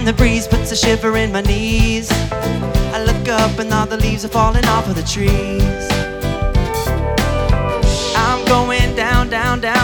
and the breeze puts a shiver in my knees. I look up and all the leaves are falling off of the trees. I'm going down, down, down